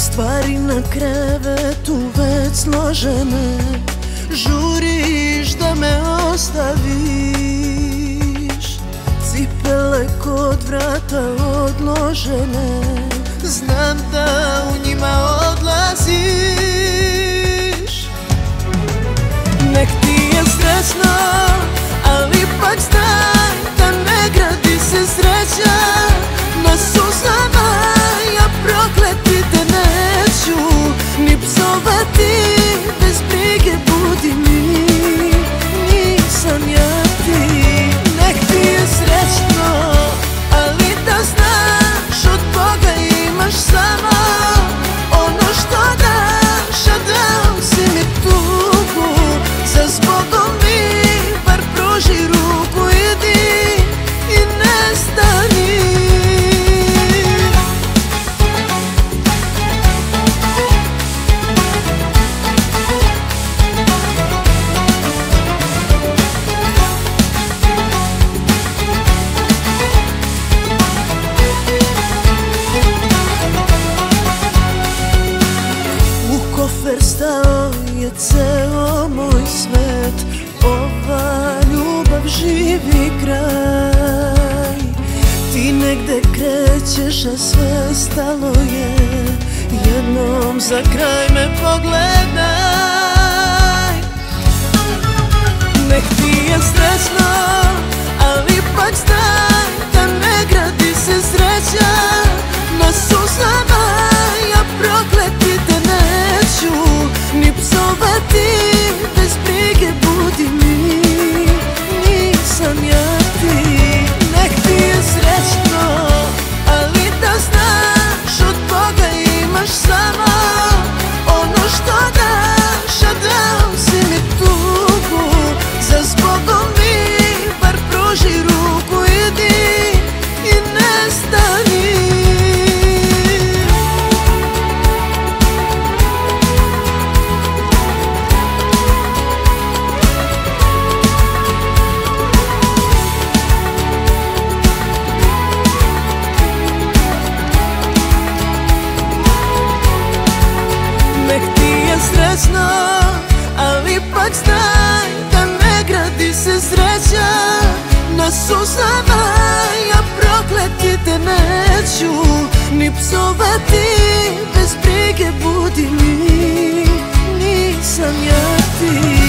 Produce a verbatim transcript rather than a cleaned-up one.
Stvari na krevetu već složene, žuriš da me ostaviš. Cipele kod vrata odložene, znam da u njima odlaziš. Nek ti je srećno, ali ipak znaj da ne gradi se sreća na suzama. Ja prokleti te neću ni psovati, bez brige budi mi, nisam ja ti. Nek ti je srećno, ali da znaš od Boga imaš samo ono što daš, a dao si mi tugu. Za zbogom mi bar pruži ruku, idi i nestani. Stao je ceo moj svet, ova ljubav živi kraj. Ti negde krećeš, a sve stalo je, jednom za kraj me pogledaj. Nek ti je srećno, ali ipak znaj da ne gradi se sreća na suzama. Ja prokleti te neću ni psovati, bez brige budi mi, nisam ja ti. Nek ti je srećno, ali da znaš od Boga imaš samo ono što daš, a dao si mi tugu. Za zbogom mi bar pruži ruku, idi i nestani. Srećno, ali ipak znaj da ne gradi se sreća na suzama. Ja prokleti te neću ni psovati, bez brige budi mi, nisam ja ti.